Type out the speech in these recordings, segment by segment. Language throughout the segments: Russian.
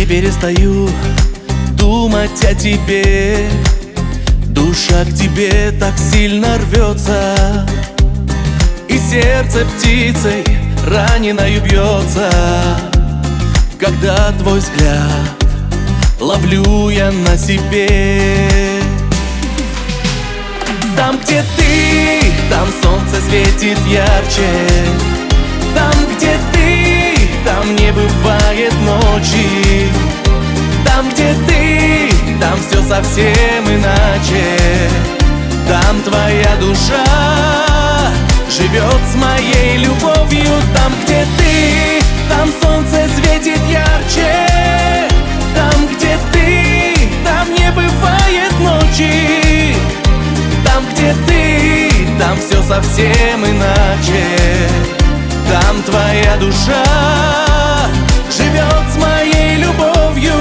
перестаю думать о тебе. Душа к тебе так сильно рвется, и сердце птицей раненою бьется, когда твой взгляд ловлю я на себе. Там, где ты, там солнце светит ярче. Там, где ты, там не бывает ночи. Там, где ты, там все совсем иначе. Там твоя душа живет с моей любовью. Там, где ты, там солнце светит ярче. Там, где ты, там не бывает ночи. Там, где ты, там все совсем иначе. Там твоя душа живет с моей любовью.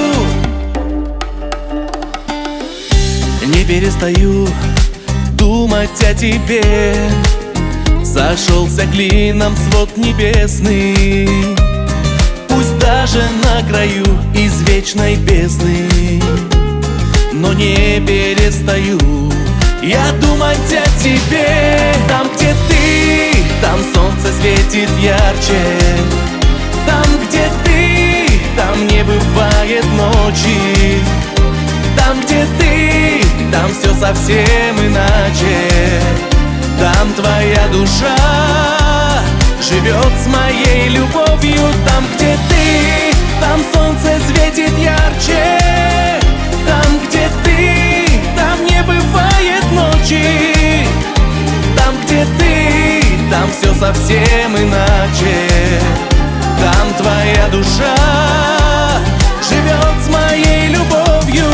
Не перестаю думать о тебе. Сошелся клином свод небесный, пусть даже на краю извечной бездны, но не перестаю я думать о тебе. Там, где ты, там солнце светит ярче. Там, где ты, там не бывает ночи. Там, где ты, там все совсем иначе. Там твоя душа живет с моей любовью. Там, где ты, там солнце светит ярче. Там, где ты, там не бывает ночи. Там, где ты, там все совсем иначе. Там твоя душа живет с моей любовью.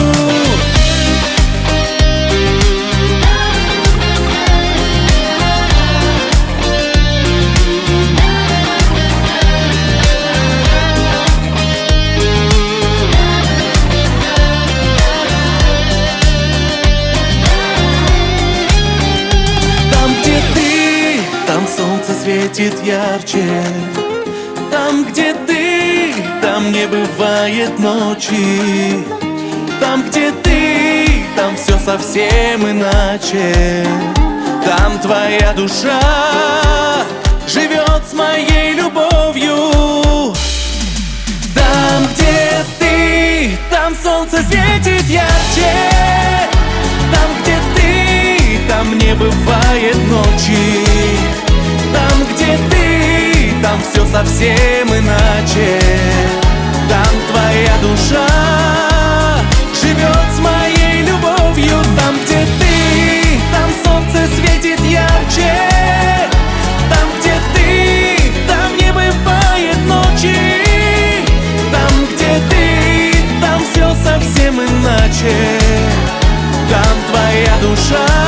Светит ярче. Там, где ты, там не бывает ночи. Там, где ты, там все совсем иначе. Там твоя душа живет с моей любовью. Там, где ты, там солнце светит ярче. Там, где ты, там не бывает ночи. Там, где ты, там все совсем иначе. Там твоя душа живет с моей любовью. Там, где ты, там солнце светит ярче. Там, где ты, там не бывает ночи. Там, где ты, там все совсем иначе. Там твоя душа